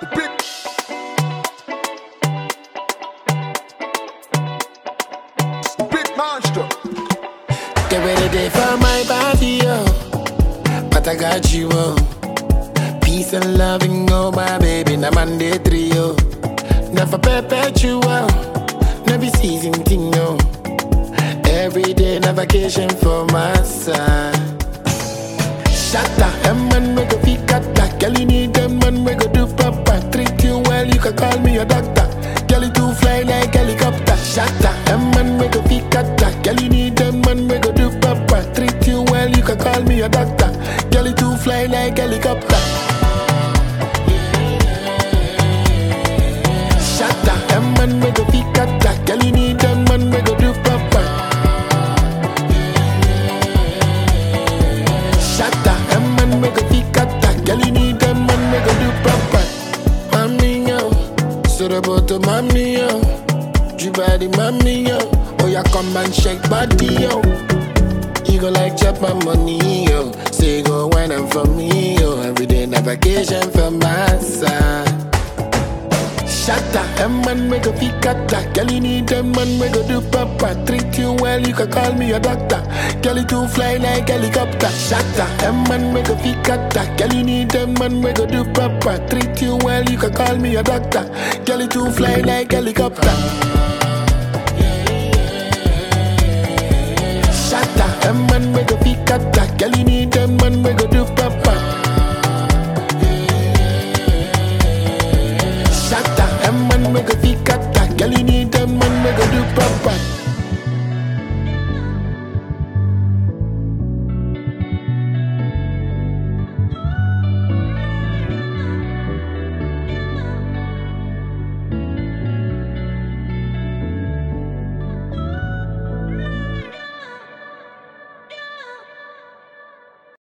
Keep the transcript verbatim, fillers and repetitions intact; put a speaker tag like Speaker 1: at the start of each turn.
Speaker 1: Stupid. Stupid monster.
Speaker 2: Get ready day for my body, yo. But I got you, oh. Peace and loving, oh my baby, na Monday three, yo. Never perpetual, never season thing, no. Every day, na vacation for my side. Shatta, a man we go pick at that. Girl, you need a man we go do papa. Treat you well, you can call me a doctor. Girl, you too fly like helicopter. Shatta, a man we go pick at that. Girl, you need a man we go do papa. Treat you well, you can call me a doctor. Girl, you too fly like helicopter. Shatta, a man we go pick at that. Girl, you need a man we go do papa. Shatta, a man we go pick at that. Girl, you need a man we go do papa. Mommy, yo, so the bottom, mommy, yo. You body, mommy, yo. Oh, yeah, come and shake body, yo. You go like chop my money, yo. Say go wine and for me, yo. Every day na vacation for my side. Shatta, a man we go pick at that. Girl, you need a man we go do papa. Treat you well, you can call me a doctor. Girl, you too fly like helicopter. Shatta, a man we go pick at that. Girl, you need a man we go do papa. Treat you well, you can call me a doctor. Girl, you too fly like helicopter. Shatta, a man we go pick at that. Girl, you need a man we go do papa.